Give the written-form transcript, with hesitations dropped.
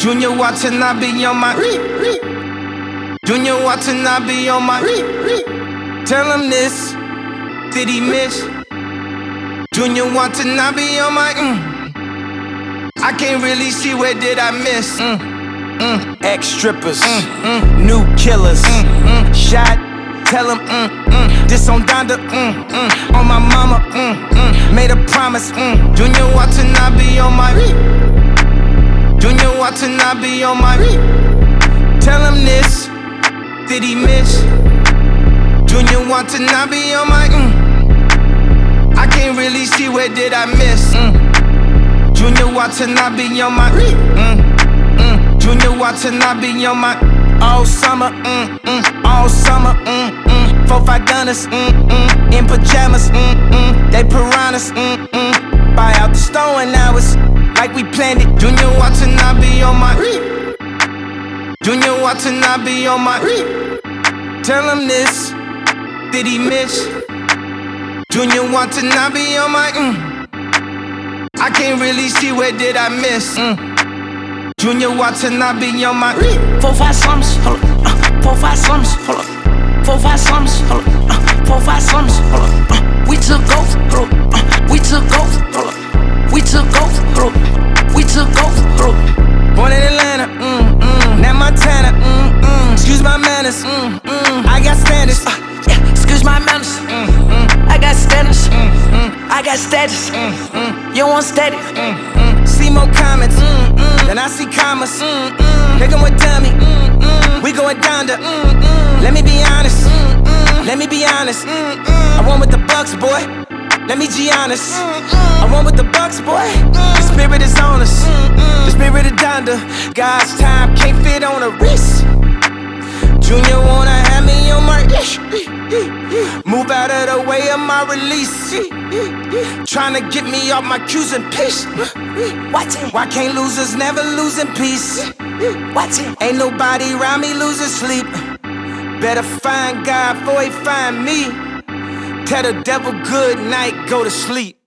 Junior Watanabe on my Junior Watanabe on my Tell him this, did he miss? Junior Watanabe on my I can't really see where did I miss. Ex-strippers, new killers, shot, tell him, this on Donda, on my mama, made a promise, Junior Watanabe on my Junior Watanabe on my Tell him this, did he miss? Junior Watanabe on my I can't really see where did I miss. Junior Watanabe on my Junior Watanabe on my all summer, all summer, 4-5 gunners, in pajamas, they piranhas, buy out the store and now it's like we planned it. Junior Watanabe on my Junior Watanabe on my Tell him this, did he miss? Junior Watanabe on my I can't really see where did I miss. Junior Watanabe on my 4-5 summers, hold up, 4-5 summers, hold up, 4-5 summers, hold up, 4-5 summers, hold up, we took off, hold up, we took off, hold up, we took off, hold up, we took off, hold up. Born in Atlanta, now Montana, excuse my manners, I got standards, yeah, excuse my manners, I got standards, I got status, you want steady, see more comments, then I see commas, they going dummy, we going down to, let me be honest, let me be honest, I won with the Bucks, boy, let me be honest, I won with the Bucks, boy, the spirit is on us, the spirit of Donda, God's time can't fit on a wrist. Junior wanna have me on my move out of the way of my release. Tryna get me off my cues and piss. Why can't losers never lose in peace? Ain't nobody around me losing sleep. Better find God before he find me. Tell the devil good night, go to sleep.